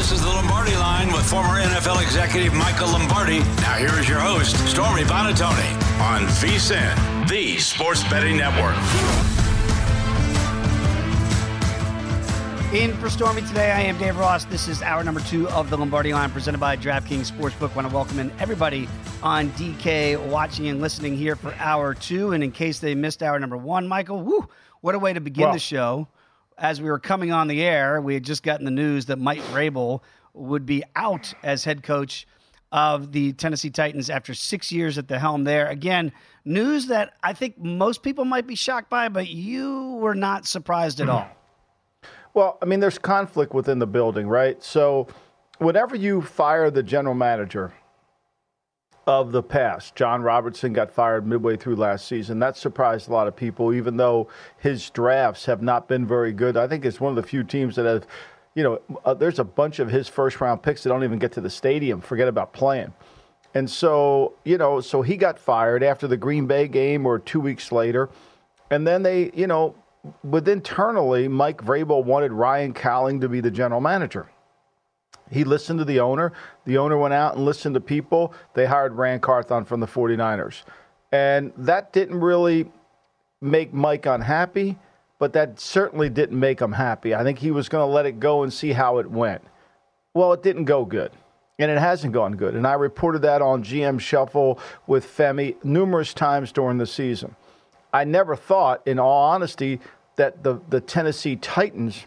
This is the Lombardi Line with former NFL executive Michael Lombardi. Now here is your host, Stormy Buonantony, on VSiN, the Sports Betting Network. In for Stormy today, I am Dave Ross. This is hour number 2 of the Lombardi Line presented by DraftKings Sportsbook. I want to welcome in everybody on DK watching and listening here for hour 2. And in case they missed hour number 1, Michael, what a way to begin the show. As we were coming on the air, we had just gotten the news that Mike Vrabel would be out as head coach of the Tennessee Titans after 6 years at the helm there. Again, news that I think most people might be shocked by, but you were not surprised at all. Well, I mean, there's conflict within the building, right? So whenever you fire the general manager of the past, John Robertson got fired midway through last season. That surprised a lot of people, even though his drafts have not been very good. I think it's one of the few teams that have, there's a bunch of his first-round picks that don't even get to the stadium, forget about playing. And so, so he got fired after the Green Bay game or 2 weeks later. And then they, internally, Mike Vrabel wanted Ryan Cowling to be the general manager. He listened to the owner. The owner went out and listened to people. They hired Ran Carthon from the 49ers. And that didn't really make Mike unhappy, but that certainly didn't make him happy. I think he was going to let it go and see how it went. Well, it didn't go good, and it hasn't gone good. And I reported that on GM Shuffle with Femi numerous times during the season. I never thought, in all honesty, that the Tennessee Titans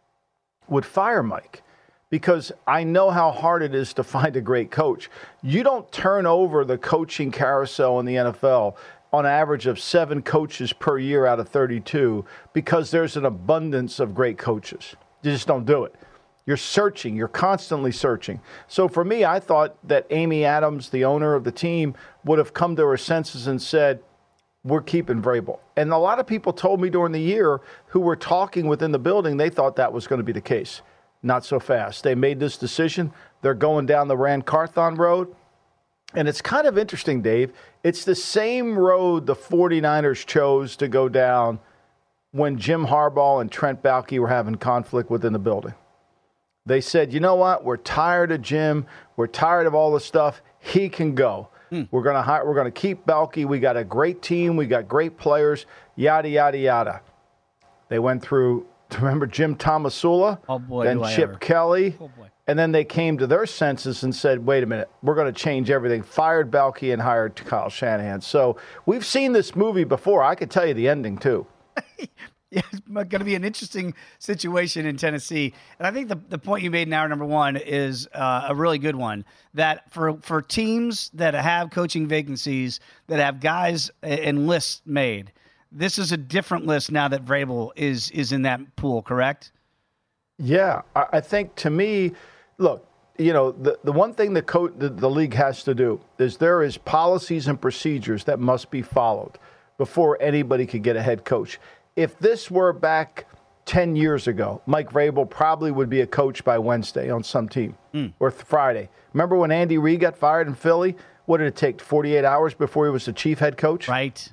would fire Mike, because I know how hard it is to find a great coach. You don't turn over the coaching carousel in the NFL on average of 7 coaches per year out of 32 because there's an abundance of great coaches. You just don't do it. You're searching. You're constantly searching. So for me, I thought that Amy Adams, the owner of the team, would have come to her senses and said, we're keeping Vrabel. And a lot of people told me during the year who were talking within the building, they thought that was going to be the case. Not so fast. They made this decision. They're going down the Ran Carthon road. And it's kind of interesting, Dave. It's the same road the 49ers chose to go down when Jim Harbaugh and Trent Baalke were having conflict within the building. They said, you know what? We're tired of Jim. We're tired of all the stuff. He can go. We're going to keep Baalke. We got a great team. We got great players. Yada, yada, yada. They went through, remember Jim Tomasula? Oh, boy, then Chip Kelly. Oh, boy. And then they came to their senses and said, wait a minute, we're going to change everything. Fired Baalke and hired Kyle Shanahan. So we've seen this movie before. I could tell you the ending, too. Yeah, it's going to be an interesting situation in Tennessee. And I think the point you made in hour number 1 is a really good one, that for teams that have coaching vacancies, that have guys and lists made, this is a different list now that Vrabel is in that pool, correct? Yeah, I think to me, look, the one thing the league has to do is there is policies and procedures that must be followed before anybody could get a head coach. If this were back 10 years ago, Mike Vrabel probably would be a coach by Wednesday on some team or Friday. Remember when Andy Reid got fired in Philly? What did it take, 48 hours before he was the chief head coach? Right.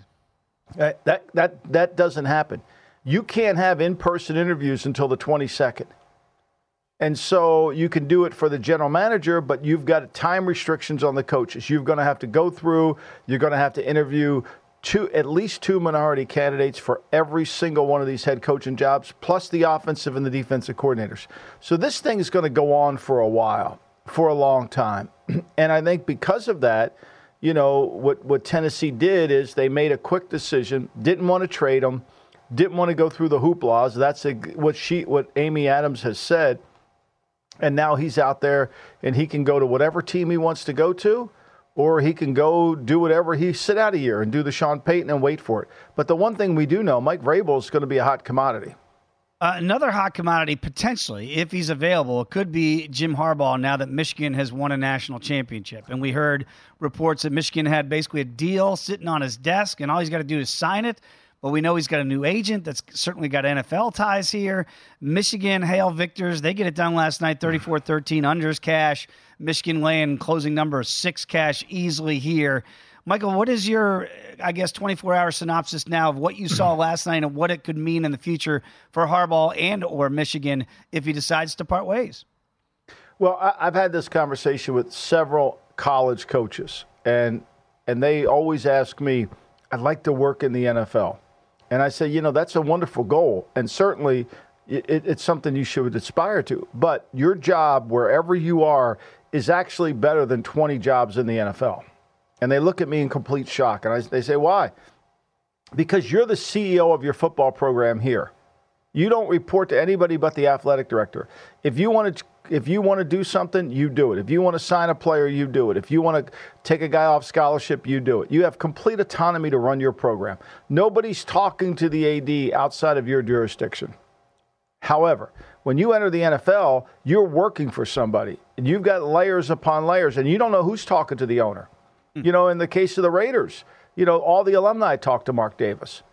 That doesn't happen. You can't have in-person interviews until the 22nd. And so you can do it for the general manager, but you've got time restrictions on the coaches. You're going to have to go through, you're going to have to interview at least 2 minority candidates for every single one of these head coaching jobs, plus the offensive and the defensive coordinators. So this thing is going to go on for a while, for a long time. And I think because of that, what Tennessee did is they made a quick decision, didn't want to trade him, didn't want to go through the hooplas. That's what Amy Adams has said. And now he's out there and he can go to whatever team he wants to go to, or he can go do whatever he sit out a year and do the Sean Payton and wait for it. But the one thing we do know, Mike Vrabel is going to be a hot commodity. Another hot commodity, potentially, if he's available, could be Jim Harbaugh now that Michigan has won a national championship. And we heard reports that Michigan had basically a deal sitting on his desk, and all he's got to do is sign it. But we know he's got a new agent that's certainly got NFL ties here. Michigan, hail victors. They get it done last night, 34-13, unders cash. Michigan laying closing number 6 cash easily here. Michael, what is your, 24-hour synopsis now of what you saw last night and what it could mean in the future for Harbaugh and or Michigan if he decides to part ways? Well, I've had this conversation with several college coaches, and they always ask me, I'd like to work in the NFL. And I say, that's a wonderful goal, and certainly it's something you should aspire to. But your job, wherever you are, is actually better than 20 jobs in the NFL. And they look at me in complete shock, and they say, why? Because you're the CEO of your football program here. You don't report to anybody but the athletic director. If you want to do something, you do it. If you want to sign a player, you do it. If you want to take a guy off scholarship, you do it. You have complete autonomy to run your program. Nobody's talking to the AD outside of your jurisdiction. However, when you enter the NFL, you're working for somebody, and you've got layers upon layers, and you don't know who's talking to the owner. In the case of the Raiders, all the alumni talk to Mark Davis.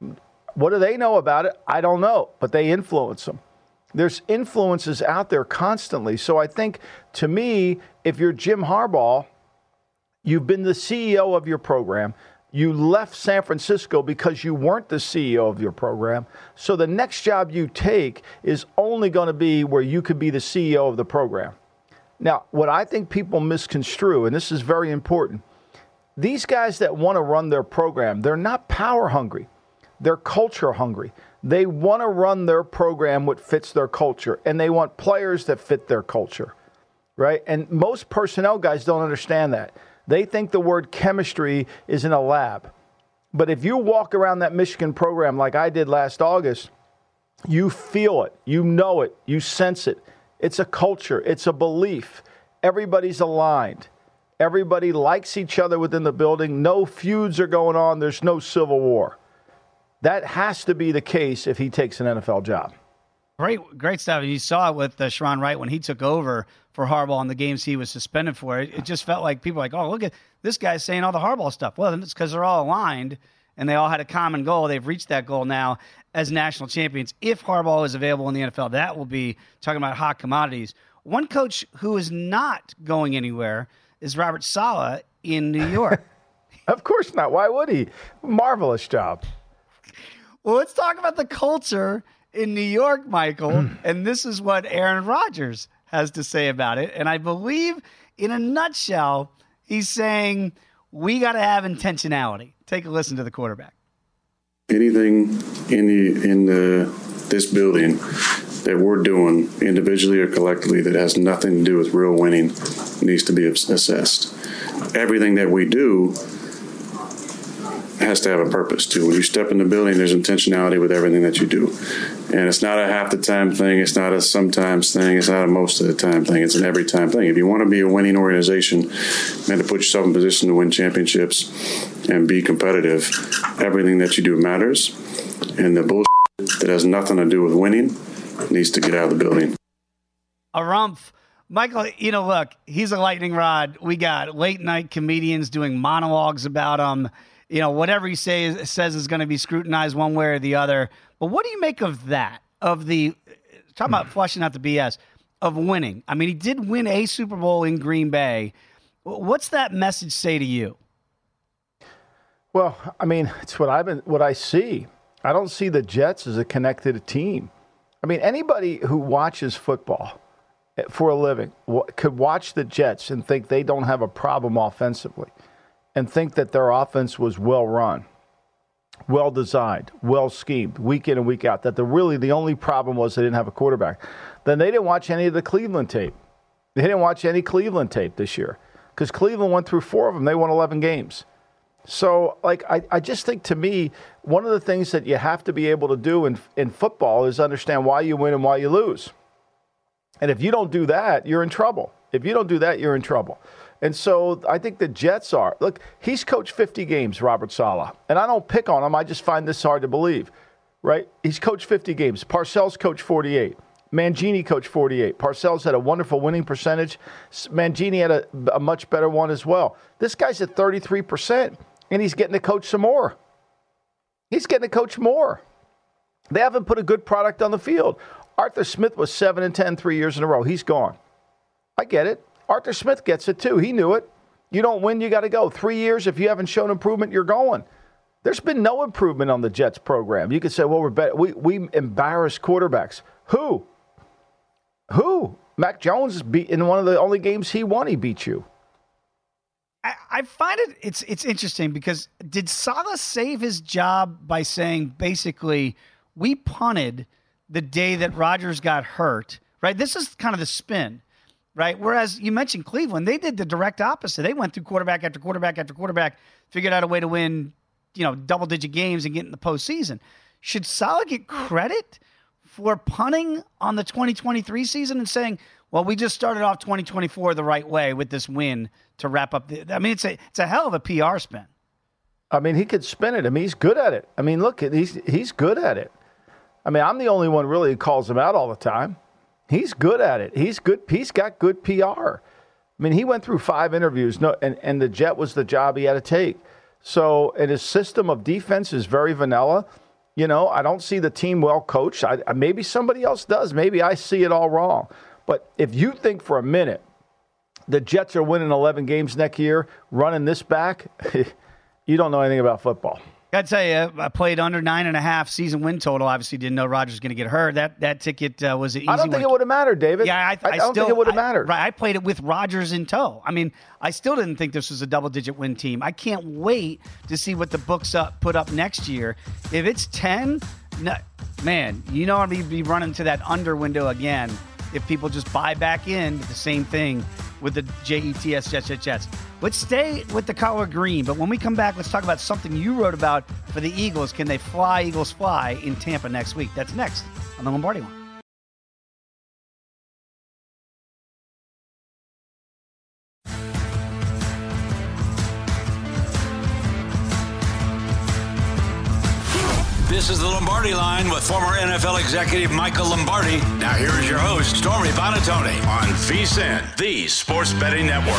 What do they know about it? I don't know, but they influence them. There's influences out there constantly. So I think, to me, if you're Jim Harbaugh, you've been the CEO of your program. You left San Francisco because you weren't the CEO of your program. So the next job you take is only going to be where you could be the CEO of the program. Now, what I think people misconstrue, and this is very important, these guys that want to run their program, they're not power hungry. They're culture hungry. They want to run their program what fits their culture, and they want players that fit their culture, right? And most personnel guys don't understand that. They think the word chemistry is in a lab. But if you walk around that Michigan program like I did last August, you feel it, you know it, you sense it. It's a culture. It's a belief. Everybody's aligned. Everybody likes each other within the building. No feuds are going on. There's no civil war. That has to be the case if he takes an NFL job. Great stuff. You saw it with Sharon Wright when he took over for Harbaugh in the games he was suspended for. It just felt like people were like, oh, look at this guy saying all the Harbaugh stuff. Well, it's because they're all aligned and they all had a common goal. They've reached that goal now as national champions. If Harbaugh is available in the NFL, that will be talking about hot commodities. One coach who is not going anywhere is Robert Saleh in New York. Of course not. Why would he? Marvelous job. Well, let's talk about the culture in New York, Michael. And this is what Aaron Rodgers has to say about it. And I believe, in a nutshell, he's saying we got to have intentionality. Take a listen to the quarterback. Anything in this building that we're doing individually or collectively that has nothing to do with real winning needs to be assessed. Everything that we do has to have a purpose too. When you step in the building, there's intentionality with everything that you do. And it's not a half the time thing. It's not a sometimes thing. It's not a most of the time thing. It's an every time thing. If you want to be a winning organization and to put yourself in position to win championships and be competitive, everything that you do matters. And the bullshit that has nothing to do with winning needs to get out of the building. A rumph. Michael, look, he's a lightning rod. We got late night comedians doing monologues about him. Whatever he says is going to be scrutinized one way or the other. But what do you make of that? Talking about flushing out the BS, of winning. I mean, he did win a Super Bowl in Green Bay. What's that message say to you? Well, I mean, it's what I see. I don't see the Jets as a connected team. I mean, anybody who watches football for a living could watch the Jets and think they don't have a problem offensively, and think that their offense was well run, well designed, well schemed, week in and week out, that the only problem was they didn't have a quarterback. Then they didn't watch any of the Cleveland tape. They didn't watch any Cleveland tape this year because Cleveland went through 4 of them. They won 11 games. So, I just think, to me, one of the things that you have to be able to do in football is understand why you win and why you lose. And if you don't do that, you're in trouble. If you don't do that, you're in trouble. And so I think the Jets are. Look, he's coached 50 games, Robert Saleh. And I don't pick on him. I just find this hard to believe, right? He's coached 50 games. Parcells coached 48. Mangini coached 48. Parcells had a wonderful winning percentage. Mangini had a much better one as well. This guy's at 33%, and he's getting to coach some more. He's getting to coach more. They haven't put a good product on the field. Arthur Smith was 7-10 3 years in a row. He's gone. I get it. Arthur Smith gets it too. He knew it. You don't win, you got to go. 3 years, if you haven't shown improvement, you're going. There's been no improvement on the Jets program. You could say, well, we embarrass quarterbacks. Who? Mac Jones beat in one of the only games he won. He beat you. I find it's interesting because did Saleh save his job by saying basically we punted the day that Rodgers got hurt, right? This is kind of the spin, right? Whereas you mentioned Cleveland, they did the direct opposite. They went through quarterback after quarterback after quarterback, figured out a way to win, double-digit games and get in the postseason. Should Saleh get credit for punting on the 2023 season and saying, well, we just started off 2024 the right way with this win to wrap up it's a hell of a PR spin. I mean, he could spin it. I mean, he's good at it. I mean, look, he's good at it. I mean, I'm the only one really who calls him out all the time. He's good at it. He's good. He's got good PR. I mean, he went through 5 interviews, and the Jet was the job he had to take. So, and his system of defense is very vanilla. I don't see the team well coached. Maybe somebody else does. Maybe I see it all wrong. But if you think for a minute the Jets are winning 11 games next year, running this back, you don't know anything about football. Got to tell you, I played under 9.5 season win total. Obviously, didn't know Rodgers was going to get hurt. That ticket was an easy one. I don't think it would have mattered, David. Yeah, I don't think it would have mattered. Right, I played it with Rodgers in tow. I mean, I still didn't think this was a double-digit win team. I can't wait to see what the books put up next year. If it's 10, man, I'm going to be running to that under window again if people just buy back in to the same thing with the Jets, Jets. Let's stay with the color green, but when we come back, let's talk about something you wrote about for the Eagles. Can they fly, Eagles fly, in Tampa next week? That's next on the Lombardi Line. This is the Lombardi Line with former NFL executive Michael Lombardi. Now here is your host, Stormy Buonantony, on VSiN, the Sports Betting Network.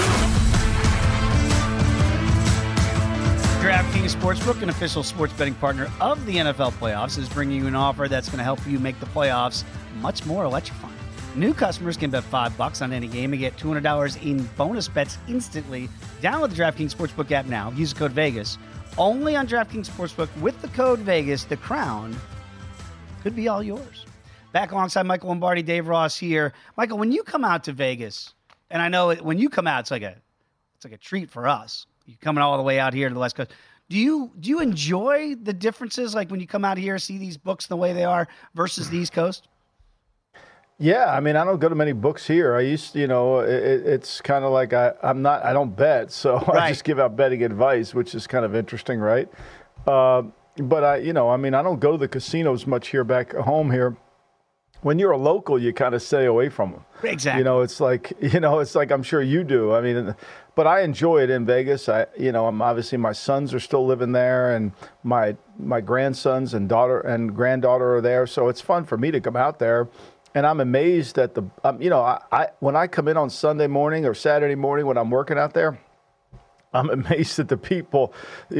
DraftKings Sportsbook, an official sports betting partner of the NFL playoffs, is bringing you an offer that's going to help you make the playoffs much more electrifying. New customers can bet $5 on any game and get $200 in bonus bets instantly. Download the DraftKings Sportsbook app now. Use the code VEGAS. Only on DraftKings Sportsbook with the code VEGAS. The crown could be all yours. Back alongside Michael Lombardi, Dave Ross here. Michael, when you come out to Vegas, and I know when you come out, it's like a treat for us. You're coming all the way out here to the West Coast. Do you enjoy the differences, like when you come out here, see these books the way they are versus the East Coast? Yeah, I mean, I don't go to many books here. I used to, it's kind of like I don't bet, so right. I just give out betting advice, which is kind of interesting, right? But I don't go to the casinos much here back home here. When you're a local, you kind of stay away from them. Exactly. It's like I'm sure you do. I mean, but I enjoy it in Vegas. I'm obviously my sons are still living there, and my grandsons and daughter and granddaughter are there, so it's fun for me to come out there. And I'm amazed at when I come in on Sunday morning or Saturday morning when I'm working out there, I'm amazed at the people,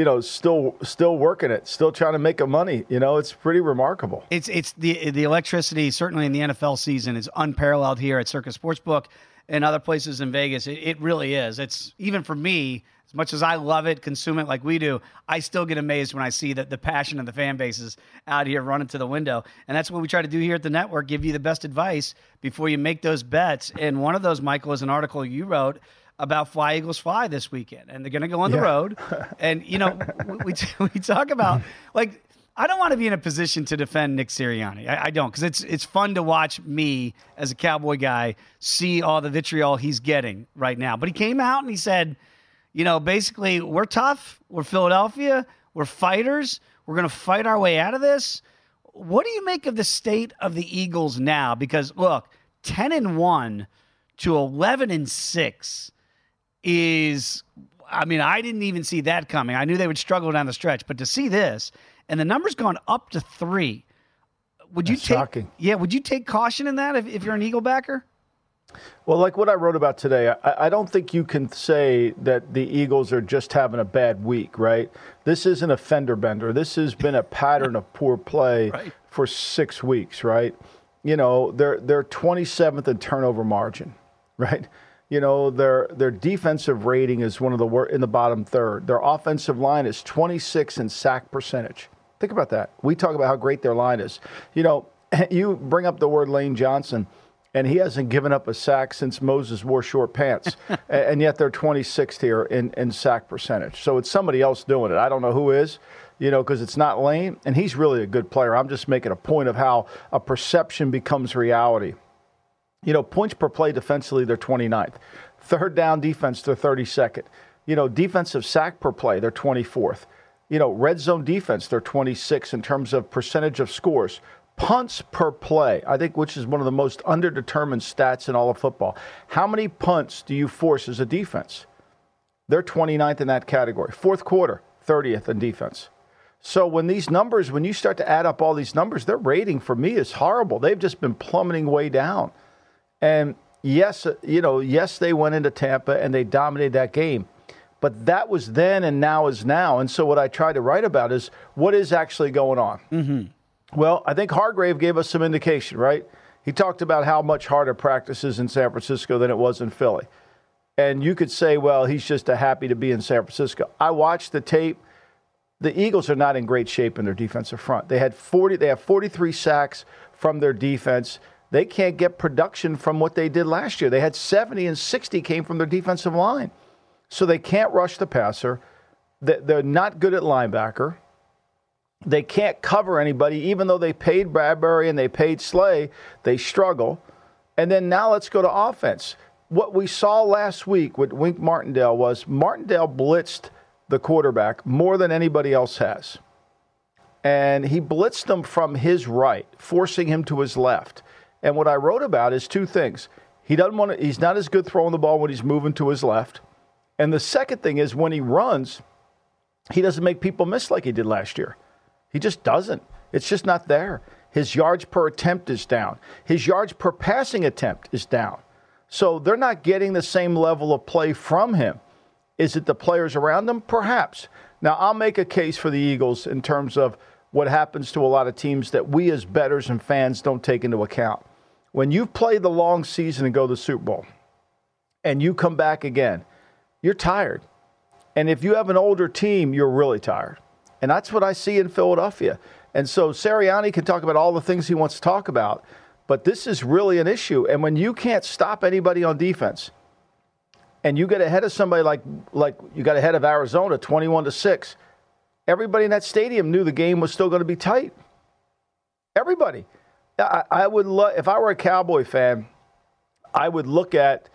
still working it, still trying to make money. It's pretty remarkable. It's the electricity, certainly in the NFL season, is unparalleled here at Circus Sportsbook and other places in Vegas. It really is. It's even for me, as much as I love it, consume it like we do, I still get amazed when I see that the passion of the fan bases out here running to the window. And that's what we try to do here at the network, give you the best advice before you make those bets. And one of those, Michael, is an article you wrote about Fly Eagles Fly this weekend. And they're going to go on the road. And, we talk about, like, I don't want to be in a position to defend Nick Sirianni. I don't, because it's fun to watch me as a Cowboy guy see all the vitriol he's getting right now. But he came out and he said, basically, we're tough. We're Philadelphia. We're fighters. We're going to fight our way out of this. What do you make of the state of the Eagles now? Because, look, 10-1 to 11-6 is, I didn't even see that coming. I knew they would struggle down the stretch. But to see this, and the number's gone up to 3, shocking. Yeah, would you take caution in that if you're an Eagle backer? Well, like what I wrote about today, I don't think you can say that the Eagles are just having a bad week, right? This isn't a fender bender. This has been a pattern of poor play for 6 weeks, right? They're 27th in turnover margin, right? Their defensive rating is one of the worst in the bottom third. Their offensive line is 26 in sack percentage. Think about that. We talk about how great their line is. You bring up the word Lane Johnson. and he hasn't given up a sack since Moses wore short pants. And yet they're 26th here in sack percentage. So it's somebody else doing it. I don't know who is, because it's not Lane, and he's really a good player. I'm just making a point of how a perception becomes reality. Points per play defensively, they're 29th. Third down defense, they're 32nd. Defensive sack per play, they're 24th. Red zone defense, they're 26th in terms of percentage of scores. Punts per play, I think, which is one of the most underdetermined stats in all of football. How many punts do you force as a defense? They're 29th in that category. Fourth quarter, 30th in defense. So when you start to add up all these numbers, their rating for me is horrible. They've just been plummeting way down. And yes, they went into Tampa and they dominated that game. But that was then and now is now. And so what I try to write about is what is actually going on. Mm-hmm. Well, I think Hargrave gave us some indication, right? He talked about how much harder practice is in San Francisco than it was in Philly. And you could say, well, he's just happy to be in San Francisco. I watched the tape. The Eagles are not in great shape in their defensive front. They have 43 sacks from their defense. They can't get production from what they did last year. They had 70 and 60 came from their defensive line. So they can't rush the passer. They're not good at linebacker. They can't cover anybody, even though they paid Bradbury and they paid Slay. They struggle. And then now let's go to offense. What we saw last week with Wink Martindale was Martindale blitzed the quarterback more than anybody else has. And he blitzed him from his right, forcing him to his left. And what I wrote about is two things. He's not as good throwing the ball when he's moving to his left. And the second thing is when he runs, he doesn't make people miss like he did last year. He just doesn't. It's just not there. His yards per attempt is down. His yards per passing attempt is down. So they're not getting the same level of play from him. Is it the players around him? Perhaps. Now, I'll make a case for the Eagles in terms of what happens to a lot of teams that we as bettors and fans don't take into account. When you've played the long season and go to the Super Bowl, and you come back again, you're tired. And if you have an older team, you're really tired. And that's what I see in Philadelphia. And so Sirianni can talk about all the things he wants to talk about, but this is really an issue. And when you can't stop anybody on defense, and you get ahead of somebody like you got ahead of Arizona 21-6, everybody in that stadium knew the game was still going to be tight. Everybody. I would if I were a Cowboy fan, I would look at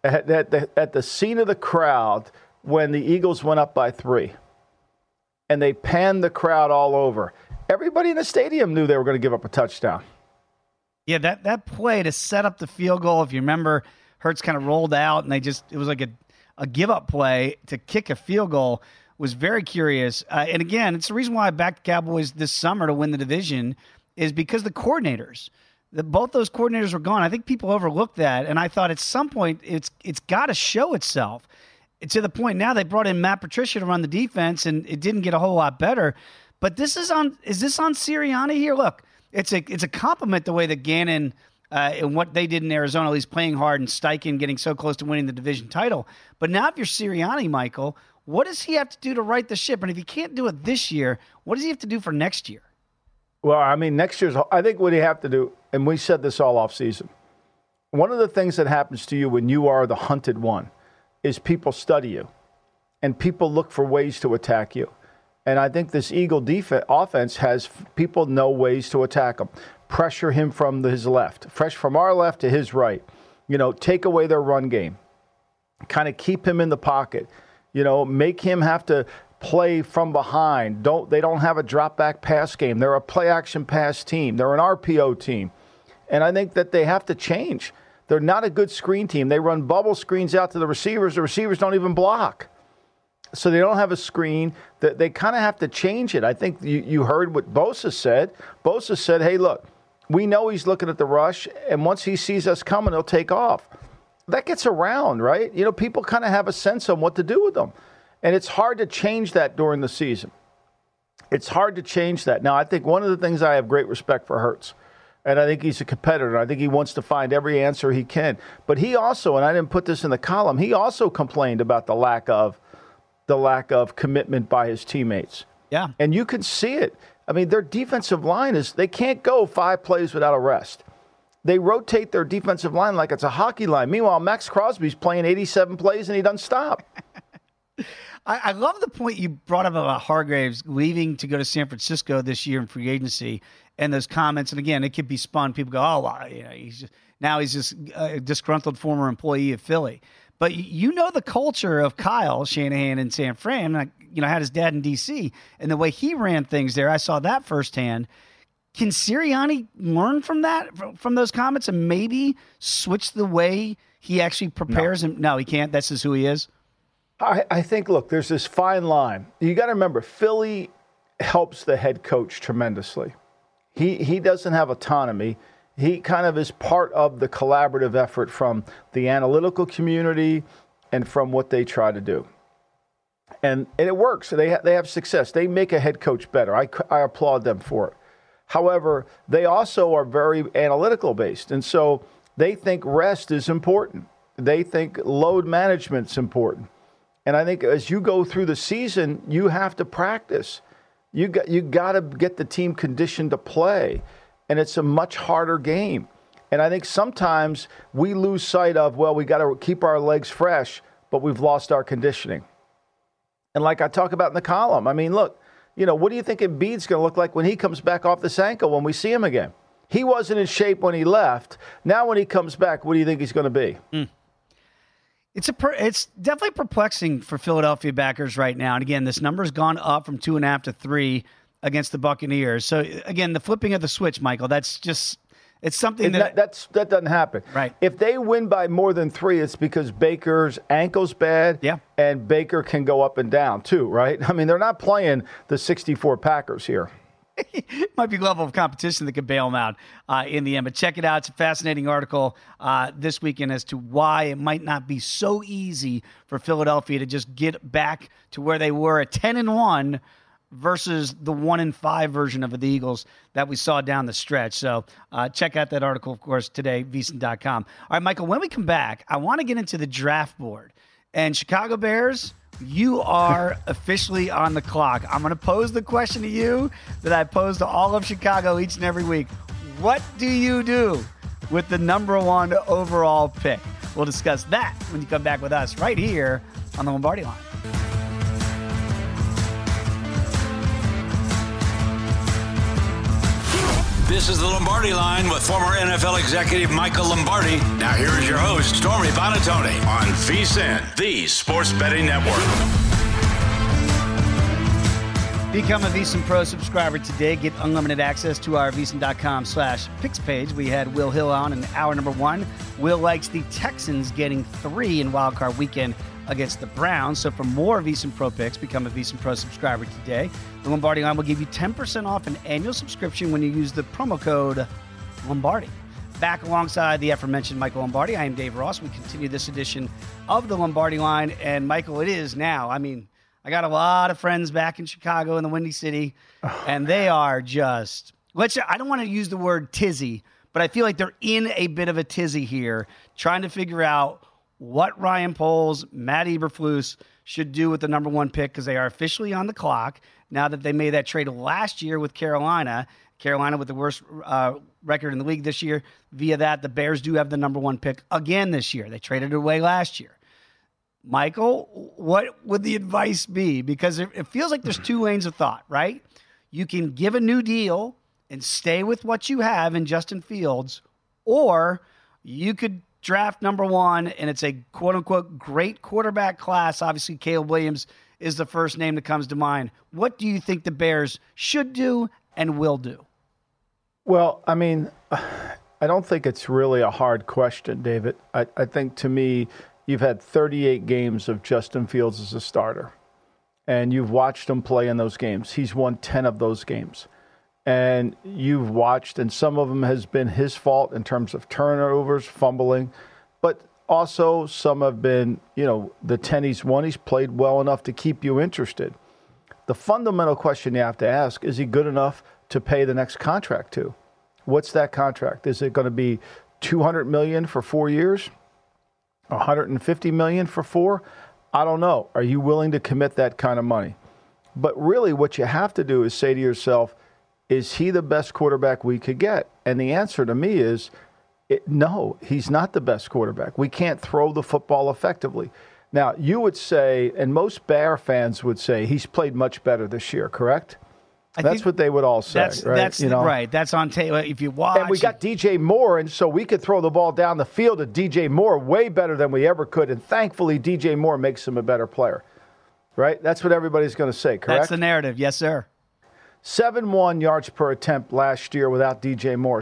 the scene of the crowd when the Eagles went up by 3. And they panned the crowd all over. Everybody in the stadium knew they were going to give up a touchdown. Yeah, that play to set up the field goal, if you remember, Hurts kind of rolled out, and it was like a give-up play to kick a field goal, was very curious. And again, it's the reason why I backed the Cowboys this summer to win the division is because the coordinators. Both those coordinators were gone. I think people overlooked that, and I thought at some point it's got to show itself. To the point now they brought in Matt Patricia to run the defense, and it didn't get a whole lot better. But is this on Sirianni here? Look, it's a compliment the way that Gannon and what they did in Arizona, at least playing hard, and Steichen getting so close to winning the division title. But now if you're Sirianni, Michael, what does he have to do to right the ship? And if he can't do it this year, what does he have to do for next year? Well, I mean, next year's – I think what you have to do, and we said this all offseason, one of the things that happens to you when you are the hunted one is people study you, and people look for ways to attack you. And I think this Eagle offense has people know ways to attack him. Pressure him from his left, from our left to his right. Take away their run game. Kind of keep him in the pocket. Make him have to play from behind. They don't have a drop back pass game. They're a play action pass team. They're an RPO team. And I think that they have to change. They're not a good screen team. They run bubble screens out to the receivers. The receivers don't even block. So they don't have a screen. They kind of have to change it. I think you heard what Bosa said. Bosa said, hey, look, we know he's looking at the rush, and once he sees us coming, he'll take off. That gets around, right? People kind of have a sense on what to do with them. And it's hard to change that during the season. It's hard to change that. Now, I think one of the things I have great respect for Hurts, and I think he's a competitor. I think he wants to find every answer he can. But he also, and I didn't put this in the column, he also complained about the lack of commitment by his teammates. Yeah. And you can see it. I mean, their defensive line they can't go 5 plays without a rest. They rotate their defensive line like it's a hockey line. Meanwhile, Max Crosby's playing 87 plays and he doesn't stop. I love the point you brought up about Hargreaves leaving to go to San Francisco this year in free agency and those comments. And again, it could be spun. People go, oh, wow, he's just a disgruntled former employee of Philly. But the culture of Kyle Shanahan in San Fran. I had his dad in D.C. and the way he ran things there, I saw that firsthand. Can Sirianni learn from that, from those comments, and maybe switch the way he actually prepares him? No, he can't. That's just who he is. I think, look, there's this fine line. You got to remember, Philly helps the head coach tremendously. He doesn't have autonomy. He kind of is part of the collaborative effort from the analytical community and from what they try to do. And it works. They have success. They make a head coach better. I applaud them for it. However, they also are very analytical based. And so they think rest is important. They think load management is important. And I think as you go through the season, you have to practice. You got to get the team conditioned to play. And it's a much harder game. And I think sometimes we lose sight of, well, we got to keep our legs fresh, but we've lost our conditioning. And like I talk about in the column, I mean, look, what do you think Embiid's going to look like when he comes back off this ankle when we see him again? He wasn't in shape when he left. Now when he comes back, what do you think he's going to be? It's definitely perplexing for Philadelphia backers right now. And again, this number's gone up from 2.5 to 3 against the Buccaneers. So again, the flipping of the switch, Michael, that's just it's something that doesn't happen. Right. If they win by more than 3, it's because Baker's ankle's bad. Yeah. And Baker can go up and down too, right? I mean, they're not playing the 64 Packers here. Might be a level of competition that could bail them out in the end. But check it out. It's a fascinating article this weekend as to why it might not be so easy for Philadelphia to just get back to where they were at 10-1 versus the 1-5 version of the Eagles that we saw down the stretch. So check out that article, of course, today, VSiN.com. All right, Michael, when we come back, I want to get into the draft board. And Chicago Bears, you are officially on the clock. I'm going to pose the question to you that I pose to all of Chicago each and every week. What do you do with the number 1 overall pick? We'll discuss that when you come back with us right here on the Lombardi Line. This is the Lombardi Line with former NFL executive Michael Lombardi. Now here is your host, Stormy Buonantony, on VSiN, the Sports Betting Network. Become a VSiN Pro subscriber today. Get unlimited access to our VSiN.com/picks page. We had Will Hill on in hour number 1. Will likes the Texans getting 3 in wildcard weekend against the Browns. So for more VSiN Pro picks, become a VSiN Pro subscriber today. The Lombardi Line will give you 10% off an annual subscription when you use the promo code Lombardi. Back alongside the aforementioned Michael Lombardi, I am Dave Ross. We continue this edition of the Lombardi Line. And Michael, it is now. I mean, I got a lot of friends back in Chicago in the Windy City, and they are just, I don't want to use the word tizzy, but I feel like they're in a bit of a tizzy here, trying to figure out what Ryan Poles, Matt Eberflus should do with the number 1 pick, because they are officially on the clock now that they made that trade last year with Carolina. Carolina with the worst record in the league this year. Via that, the Bears do have the number 1 pick again this year. They traded it away last year. Michael, what would the advice be? Because it feels like there's 2 lanes of thought, right? You can give a new deal and stay with what you have in Justin Fields, or you could draft number 1, and it's a quote-unquote great quarterback class. Obviously, Caleb Williams is the first name that comes to mind. What do you think the Bears should do and will do? Well, I mean, I don't think it's really a hard question, David. I think, to me, you've had 38 games of Justin Fields as a starter, and you've watched him play in those games. He's won 10 of those games. And you've watched, and some of them has been his fault in terms of turnovers, fumbling, but also some have been, the 10 he's won, he's played well enough to keep you interested. The fundamental question you have to ask, is he good enough to pay the next contract to? What's that contract? Is it going to be $200 million for 4 years? $150 million for 4? I don't know. Are you willing to commit that kind of money? But really what you have to do is say to yourself, is he the best quarterback we could get? And the answer to me is, No, he's not the best quarterback. We can't throw the football effectively. Now, you would say, and most Bear fans would say, he's played much better this year, correct? That's what they would all say, right? That's right. That's on tape. If you watch. And we got DJ Moore, and so we could throw the ball down the field to DJ Moore way better than we ever could. And thankfully, DJ Moore makes him a better player, right? That's what everybody's going to say, correct? That's the narrative. Yes, sir. 7.1 yards per attempt last year without DJ Moore,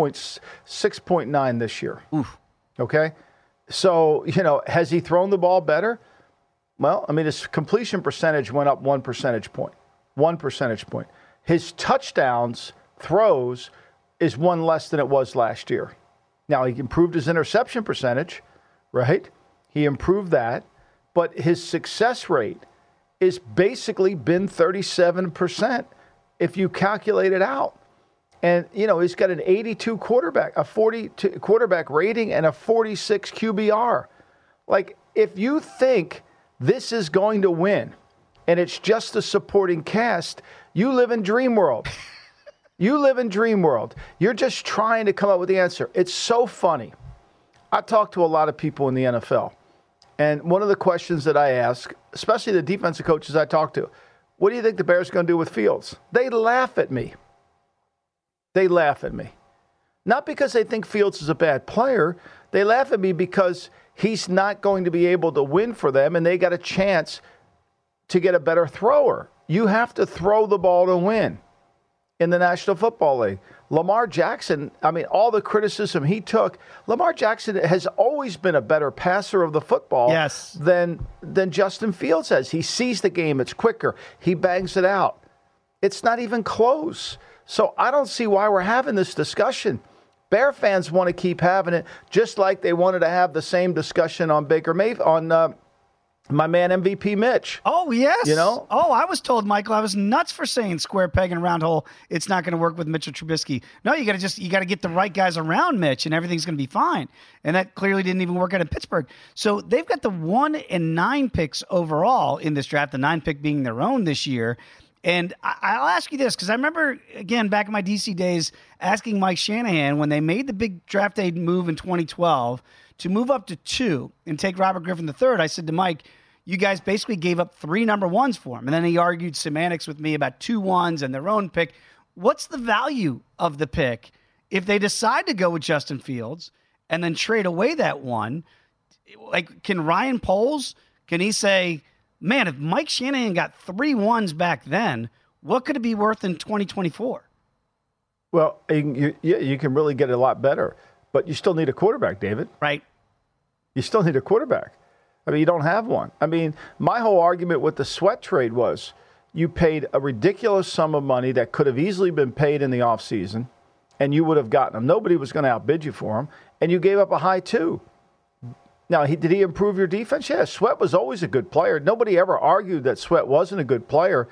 6.9 this year. Oof. Okay? So, has he thrown the ball better? Well, I mean, his completion percentage went up 1 percentage point. 1 percentage point. His touchdowns, throws, is one less than it was last year. Now, he improved his interception percentage, right? He improved that. But his success rate is basically been 37%. If you calculate it out. And, he's got an 82 quarterback, a 42 quarterback rating, and a 46 QBR. Like, if you think this is going to win and it's just a supporting cast, you live in dream world. You live in dream world. You're just trying to come up with the answer. It's so funny. I talk to a lot of people in the NFL. And one of the questions that I ask, especially the defensive coaches I talk to, what do you think the Bears are going to do with Fields? They laugh at me. They laugh at me. Not because they think Fields is a bad player. They laugh at me because he's not going to be able to win for them, and they got a chance to get a better thrower. You have to throw the ball to win in the National Football League. Lamar Jackson, I mean, all the criticism he took, Lamar Jackson has always been a better passer of the football than Justin Fields has. He sees the game. It's quicker. He bangs it out. It's not even close. So I don't see why we're having this discussion. Bear fans want to keep having it, just like they wanted to have the same discussion on Baker Mayfield, on my man MVP Mitch. Oh, yes. Oh, I was told, Michael, I was nuts for saying square peg and round hole. It's not going to work with Mitchell Trubisky. No, you got to get the right guys around Mitch, and everything's going to be fine. And that clearly didn't even work out in Pittsburgh. So they've got the 1 and 9 picks overall in this draft, the 9 pick being their own this year. And I'll ask you this, because I remember, again, back in my DC days, asking Mike Shanahan when they made the big draft day move in 2012 to move up to 2 and take Robert Griffin III. I said to Mike, you guys basically gave up 3 number 1s for him. And then he argued semantics with me about 2 1s and their own pick. What's the value of the pick if they decide to go with Justin Fields and then trade away that 1? Like, can Ryan Poles, can he say, man, if Mike Shanahan got 3 1s back then, what could it be worth in 2024? Well, you can really get it a lot better, but you still need a quarterback, David. Right. You still need a quarterback. I mean, you don't have one. I mean, my whole argument with the Sweat trade was you paid a ridiculous sum of money that could have easily been paid in the offseason, and you would have gotten him. Nobody was going to outbid you for him, and you gave up a high 2. Now, did he improve your defense? Yeah, Sweat was always a good player. Nobody ever argued that Sweat wasn't a good player.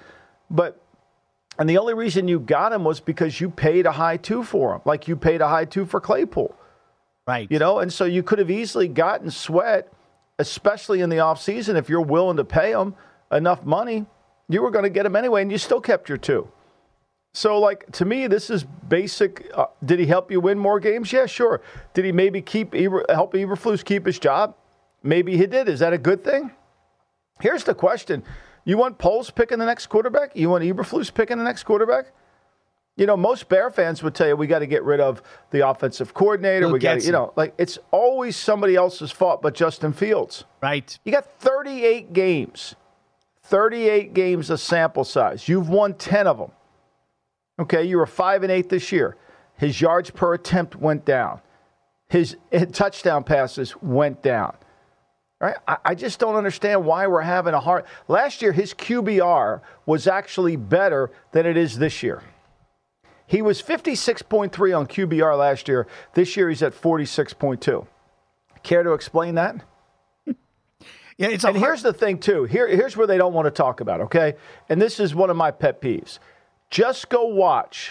And the only reason you got him was because you paid a high 2 for him, like you paid a high 2 for Claypool. Right. And so you could have easily gotten Sweat, especially in the offseason. If you're willing to pay him enough money, you were going to get him anyway, and you still kept your 2. So, to me, this is basic. Did he help you win more games? Yeah, sure. Did he maybe help Eberflus keep his job? Maybe he did. Is that a good thing? Here's the question. You want Poles picking the next quarterback? You want Eberflus picking the next quarterback? Most Bear fans would tell you we got to get rid of the offensive coordinator. We got to, it's always somebody else's fault but Justin Fields. Right. You got 38 games. 38 games of sample size. You've won 10 of them. Okay, you were 5-8 this year. His yards per attempt went down. His touchdown passes went down. Right? I just don't understand why we're having a hard. Last year, his QBR was actually better than it is this year. He was 56.3 on QBR last year. This year, he's at 46.2. Care to explain that? Yeah, here's the thing, too. Here's where they don't want to talk about, okay? And this is one of my pet peeves. Just go watch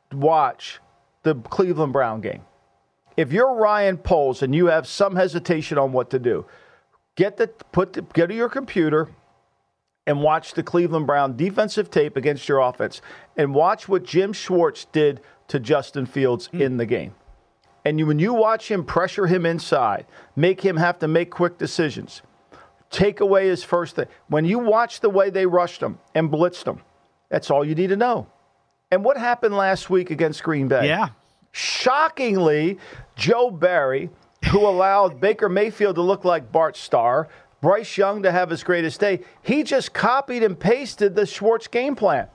the Cleveland Brown game. If you're Ryan Poles and you have some hesitation on what to do, go to your computer and watch the Cleveland Brown defensive tape against your offense and watch what Jim Schwartz did to Justin Fields in the game. And when you watch him pressure him inside, make him have to make quick decisions, take away his first thing. When you watch the way they rushed him and blitzed him, that's all you need to know. And what happened last week against Green Bay? Yeah. Shockingly, Joe Barry, who allowed Baker Mayfield to look like Bart Starr, Bryce Young to have his greatest day, he just copied and pasted the Schwartz game plan.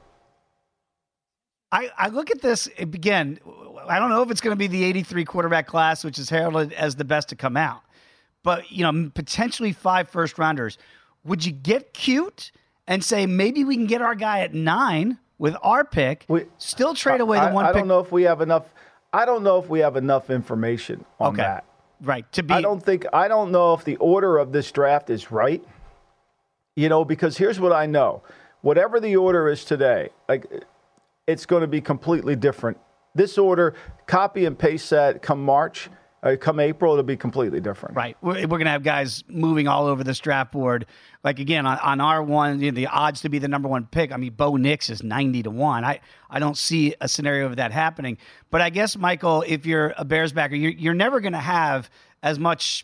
I look at this, again, I don't know if it's going to be the 83 quarterback class, which is heralded as the best to come out. But, potentially 5 first-rounders. Would you get cute and say maybe we can get our guy at 9 with our pick, still trade away the one pick? I don't know if we have enough. I don't know if we have enough information on that. Right. I don't know if the order of this draft is right. Because here's what I know. Whatever the order is today, it's going to be completely different. This order, copy and paste that come March, come April, it'll be completely different. Right. We're going to have guys moving all over this draft board. Like, again, on our one, the odds to be the number 1 pick, Bo Nix is 90-1. I don't see a scenario of that happening. But I guess, Michael, if you're a Bears backer, you're never going to have as much,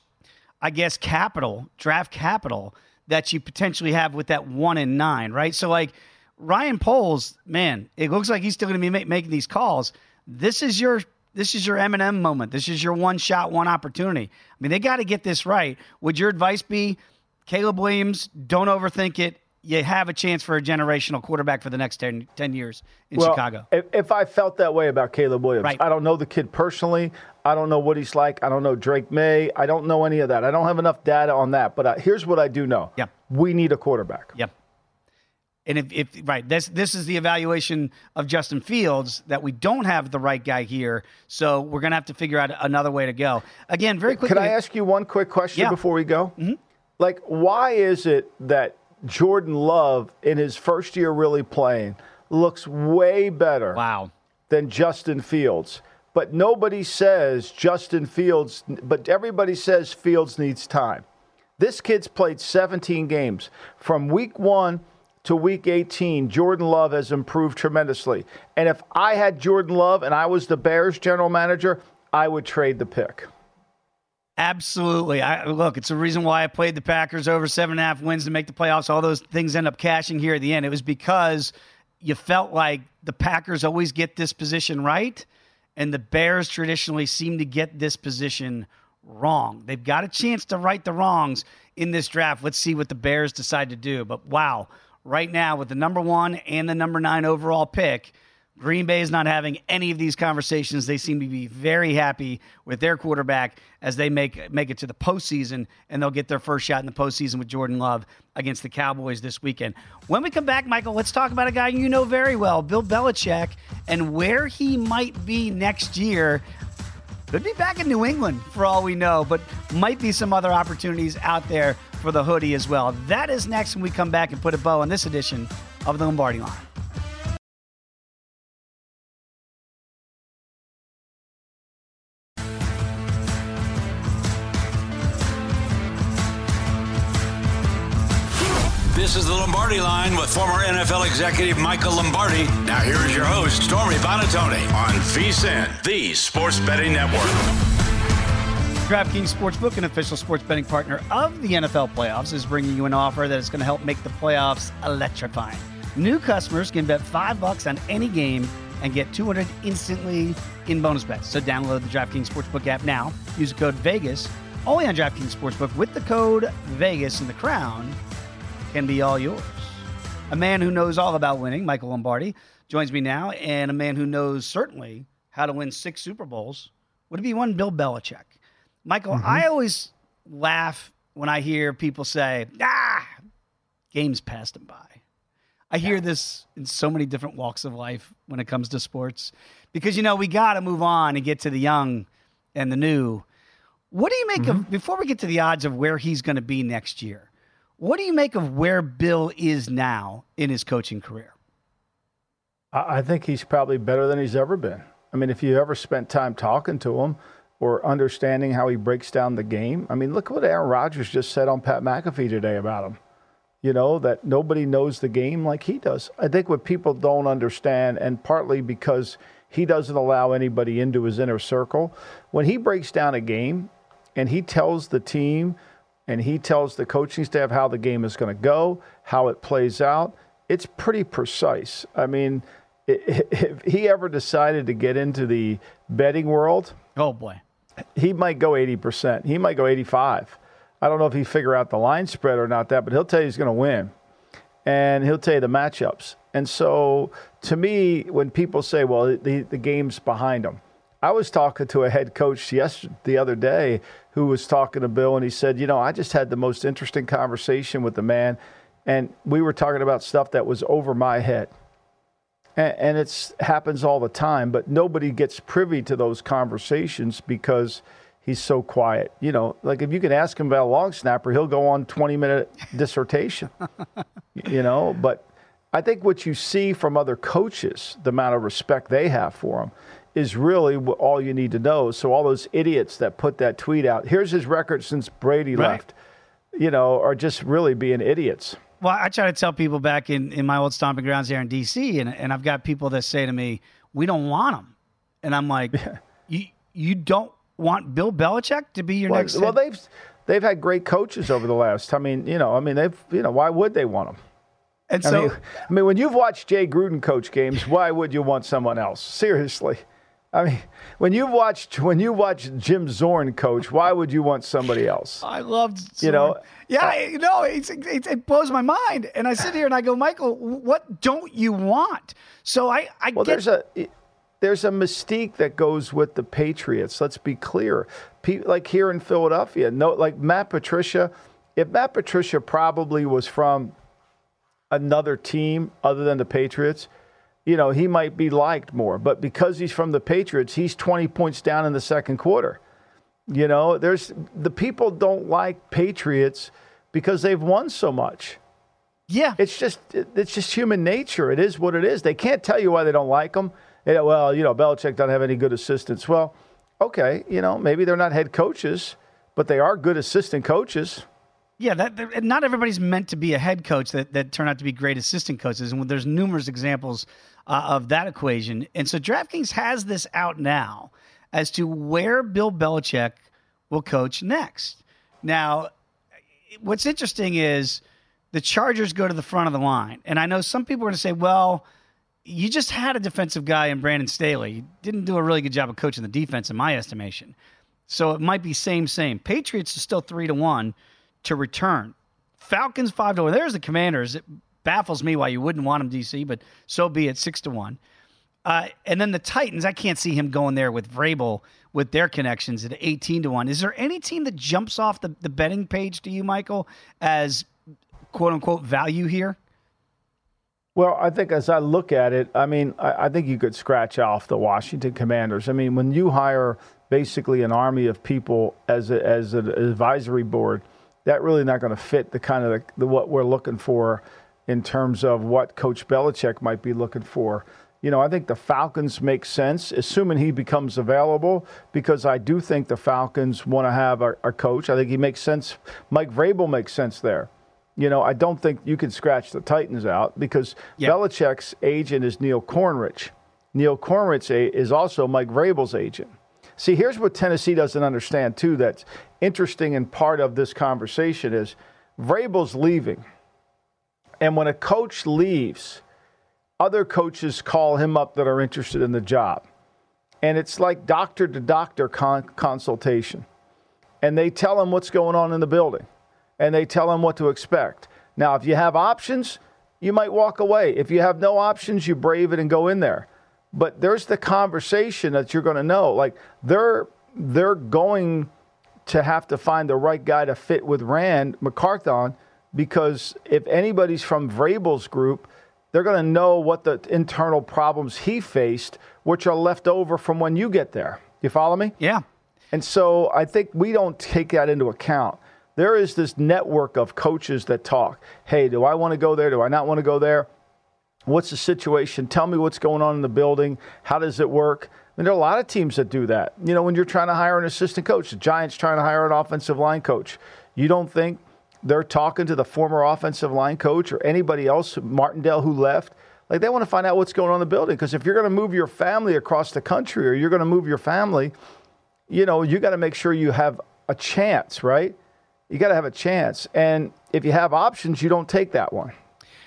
draft capital that you potentially have with that 1 and 9, right? So, Ryan Poles, man, it looks like he's still going to be making these calls. This is your M&M moment. This is your one shot, one opportunity. They got to get this right. Would your advice be, Caleb Williams, don't overthink it. You have a chance for a generational quarterback for the next 10 years in Chicago. If I felt that way about Caleb Williams, right. I don't know the kid personally. I don't know what he's like. I don't know Drake May. I don't know any of that. I don't have enough data on that. But here's what I do know. Yep. We need a quarterback. Yep. And this is the evaluation of Justin Fields, that we don't have the right guy here. So we're going to have to figure out another way to go. Again, very quickly. Can I ask you one quick question before we go? Mm-hmm. Why is it that Jordan Love, in his first year really playing, looks way better than Justin Fields? But nobody says Justin Fields, but everybody says Fields needs time. This kid's played 17 games. From week 1 to week 18, Jordan Love has improved tremendously. And if I had Jordan Love and I was the Bears general manager, I would trade the pick. Absolutely. Look, it's the reason why I played the Packers over 7.5 wins to make the playoffs. All those things end up cashing here at the end. It was because you felt like the Packers always get this position right, and the Bears traditionally seem to get this position wrong. They've got a chance to right the wrongs in this draft. Let's see what the Bears decide to do. But wow, right now with the number 1 and the number 9 overall pick, Green Bay is not having any of these conversations. They seem to be very happy with their quarterback as they make it to the postseason, and they'll get their first shot in the postseason with Jordan Love against the Cowboys this weekend. When we come back, Michael, let's talk about a guy you know very well, Bill Belichick, and where he might be next year. Could be back in New England for all we know, but might be some other opportunities out there for the hoodie as well. That is next when we come back and put a bow on this edition of the Lombardi Line. This is the Lombardi Line with former NFL executive Michael Lombardi. Now here is your host, Stormy Buonantony, on VSiN, the Sports Betting Network. DraftKings Sportsbook, an official sports betting partner of the NFL playoffs, is bringing you an offer that is going to help make the playoffs electrifying. New customers can bet $5 on any game and get $200 instantly in bonus bets. So download the DraftKings Sportsbook app now. Use the code VEGAS only on DraftKings Sportsbook with the code VEGAS, and the crown can be all yours. A man who knows all about winning, Michael Lombardi, joins me now, and a man who knows certainly how to win 6 Super Bowls. Would it be one Bill Belichick? Michael, I always laugh when I hear people say, games passed him by. I hear this in so many different walks of life when it comes to sports because, we got to move on and get to the young and the new. What do you make of, before we get to the odds of where he's going to be next year, what do you make of where Bill is now in his coaching career? I think he's probably better than he's ever been. I mean, if you ever spent time talking to him or understanding how he breaks down the game, look what Aaron Rodgers just said on Pat McAfee today about him. That nobody knows the game like he does. I think what people don't understand, and partly because He doesn't allow anybody into his inner circle. When he breaks down a game and he tells the team and he tells the coaching staff how the game is going to go, how it plays out, it's pretty precise. I mean, if he ever decided to get into the betting world, oh boy, he might go 80%. He might go 85. I don't know if he figure out the line spread or not that, but he'll tell you he's going to win. And he'll tell you the matchups. And so to me, when people say, well, the game's behind him, I was talking to a head coach the other day who was talking to Bill, and he said, I just had the most interesting conversation with the man, and we were talking about stuff that was over my head. And it happens all the time, but nobody gets privy to those conversations because he's so quiet. Like if you can ask him about a long snapper, he'll go on 20-minute dissertation, But I think what you see from other coaches, the amount of respect they have for him, is really all you need to know. So all those idiots that put that tweet out, here's his record since Brady left, are just really being idiots. Well, I try to tell people back in my old stomping grounds here in D.C., and I've got people that say to me, we don't want him. And I'm like, you don't want Bill Belichick to be your next head? Well, they've had great coaches over the last. Why would they want him? And so, when you've watched Jay Gruden coach games, why would you want someone else? Seriously. When you watch Jim Zorn coach, why would you want somebody else? I loved Zorn. It blows my mind. And I sit here and I go, Michael, what don't you want? So I get. There's a mystique that goes with the Patriots. Let's be clear. Like here in Philadelphia, like Matt Patricia. If Matt Patricia probably was from another team other than the Patriots, he might be liked more. But because he's from the Patriots, he's 20 points down in the second quarter. There's the people don't like Patriots because they've won so much. Yeah. It's just human nature. It is what it is. They can't tell you why they don't like them. Belichick doesn't have any good assistants. Well, okay, maybe they're not head coaches, but they are good assistant coaches. Yeah, not everybody's meant to be a head coach that turn out to be great assistant coaches, and there's numerous examples of that equation. And so DraftKings has this out now as to where Bill Belichick will coach next. Now, what's interesting is the Chargers go to the front of the line, and I know some people are going to say, well, you just had a defensive guy in Brandon Staley. He didn't do a really good job of coaching the defense, in my estimation. So it might be same. Patriots are still 3-1 to return. Falcons 5-1. There's the Commanders. It baffles me why you wouldn't want them, DC, but so be it, 6-1. And then the Titans, I can't see him going there with Vrabel with their connections at 18-1. Is there any team that jumps off the betting page to you, Michael, as quote-unquote value here? Well, I think as I look at it, I think you could scratch off the Washington Commanders. When you hire basically an army of people as an advisory board, that really not going to fit the kind of what we're looking for in terms of what Coach Belichick might be looking for. I think the Falcons make sense, assuming he becomes available, because I do think the Falcons want to have a coach. I think he makes sense. Mike Vrabel makes sense there. I don't think you can scratch the Titans out because Belichick's agent is Neil Cornrich. Neil Cornrich is also Mike Vrabel's agent. See, here's what Tennessee doesn't understand, too, that's interesting and part of this conversation is Vrabel's leaving. And when a coach leaves, other coaches call him up that are interested in the job. And it's like doctor-to-doctor consultation. And they tell him what's going on in the building. And they tell him what to expect. Now, if you have options, you might walk away. If you have no options, you brave it and go in there. But there's the conversation that you're going to know. Like, they're going to have to find the right guy to fit with Rand McCarthon, because if anybody's from Vrabel's group, they're going to know what the internal problems he faced, which are left over from when you get there. You follow me? Yeah. And so I think we don't take that into account. There is this network of coaches that talk. Hey, do I want to go there? Do I not want to go there? What's the situation? Tell me what's going on in the building. How does it work? There are a lot of teams that do that. When you're trying to hire an assistant coach, the Giants trying to hire an offensive line coach, you don't think they're talking to the former offensive line coach or anybody else, Martindale, who left? Like, they want to find out what's going on in the building, because if you're going to move your family across the country, or you're going to move your family, you got to make sure you have a chance, right? You got to have a chance. And if you have options, you don't take that one.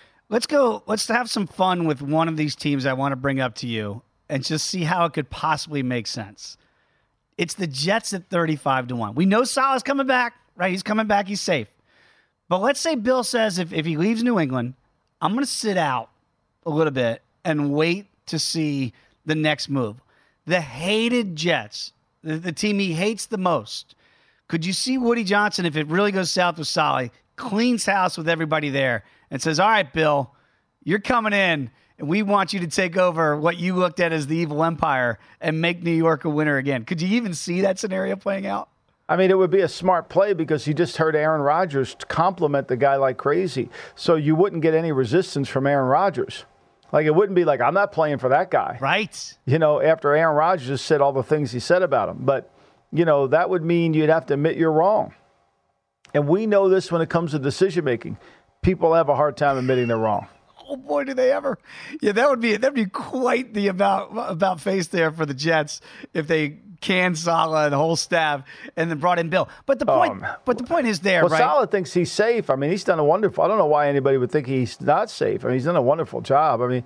Let's have some fun with one of these teams I want to bring up to you and just see how it could possibly make sense. It's the Jets at 35-1. We know Saleh's coming back, right? He's coming back. He's safe. But let's say Bill says if he leaves New England, I'm going to sit out a little bit and wait to see the next move. The hated Jets, the team he hates the most. Could you see Woody Johnson, if it really goes south with Saleh, cleans house with everybody there and says, all right, Bill, you're coming in, and we want you to take over what you looked at as the evil empire and make New York a winner again? Could you even see that scenario playing out? I mean, it would be a smart play, because you just heard Aaron Rodgers compliment the guy like crazy. So you wouldn't get any resistance from Aaron Rodgers. Like, it wouldn't be like, I'm not playing for that guy. Right. After Aaron Rodgers just said all the things he said about him. But, that would mean you'd have to admit you're wrong. And we know this when it comes to decision making. People have a hard time admitting they're wrong. Oh boy, do they ever! Yeah, that'd be quite the about face there for the Jets if they canned Saleh and the whole staff and then brought in Bill. But the point is there, well, right? Saleh thinks he's safe. I mean, he's done a wonderful. I don't know why anybody would think he's not safe. I mean, he's done a wonderful job. I mean,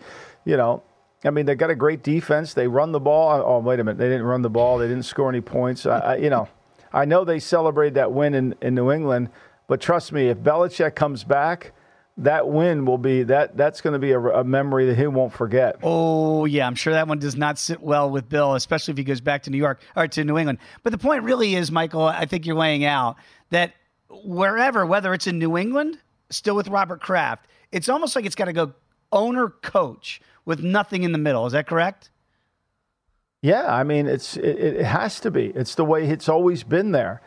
they got a great defense. They run the ball. Oh, wait a minute, they didn't run the ball. They didn't score any points. I know they celebrated that win in New England, but trust me, if Belichick comes back, that win will be that's going to be a memory that he won't forget. Oh, yeah. I'm sure that one does not sit well with Bill, especially if he goes back to New York or to New England. But the point really is, Michael, I think you're laying out that whether it's in New England, still with Robert Kraft, it's almost like it's got to go owner-coach with nothing in the middle. Is that correct? Yeah. I mean, it has to be. It's the way it's always been there.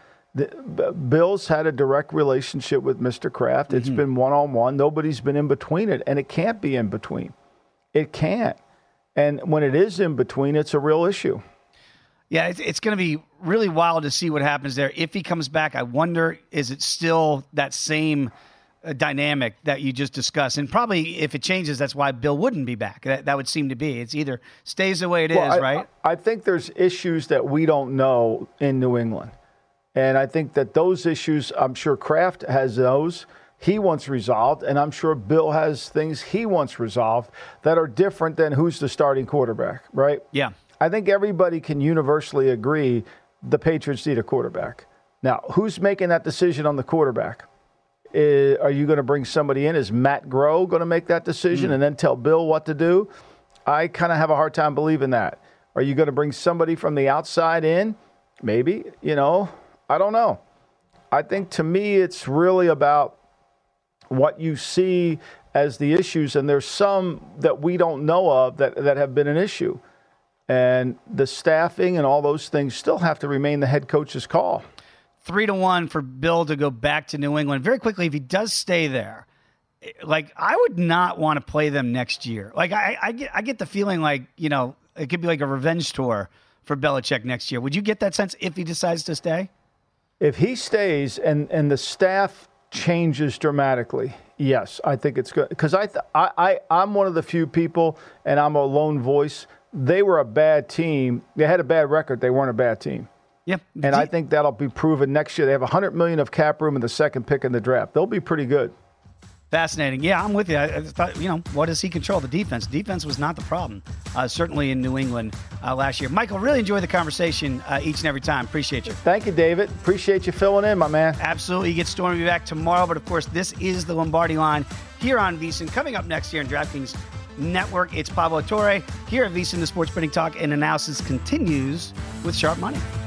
Bill's had a direct relationship with Mr. Kraft. It's been one-on-one. Nobody's been in between it, and it can't be in between. It can't. And when it is in between, it's a real issue. Yeah, it's going to be really wild to see what happens there. If he comes back, I wonder, is it still that same dynamic that you just discussed? And probably if it changes, that's why Bill wouldn't be back. That would seem to be. It's either stays the way it is, right? I think there's issues that we don't know in New England. And I think that those issues, I'm sure Kraft has those he wants resolved, and I'm sure Bill has things he wants resolved that are different than who's the starting quarterback, right? Yeah. I think everybody can universally agree the Patriots need a quarterback. Now, who's making that decision on the quarterback? Are you going to bring somebody in? Is Matt Groh going to make that decision and then tell Bill what to do? I kind of have a hard time believing that. Are you going to bring somebody from the outside in? Maybe, I don't know. I think to me it's really about what you see as the issues, and there's some that we don't know of that have been an issue. And the staffing and all those things still have to remain the head coach's call. 3-1 for Bill to go back to New England. Very quickly, if he does stay there, I would not want to play them next year. I get the feeling it could be like a revenge tour for Belichick next year. Would you get that sense if he decides to stay? If he stays and the staff changes dramatically, yes, I think it's good. Because I'm one of the few people, and I'm a lone voice. They were a bad team. They had a bad record. They weren't a bad team. Yeah. And I think that'll be proven next year. They have $100 million of cap room in the second pick in the draft. They'll be pretty good. Fascinating. Yeah, I'm with you. I thought, what does he control? The defense. Defense was not the problem, certainly in New England last year. Michael, really enjoy the conversation each and every time. Appreciate you. Thank you, David. Appreciate you filling in, my man. Absolutely. You get Stormy back tomorrow. But, of course, this is the Lombardi Line here on VSiN. Coming up next year on DraftKings Network, it's Pablo Torre here at VSiN. The Sports Betting Talk and Analysis continues with Sharp Money.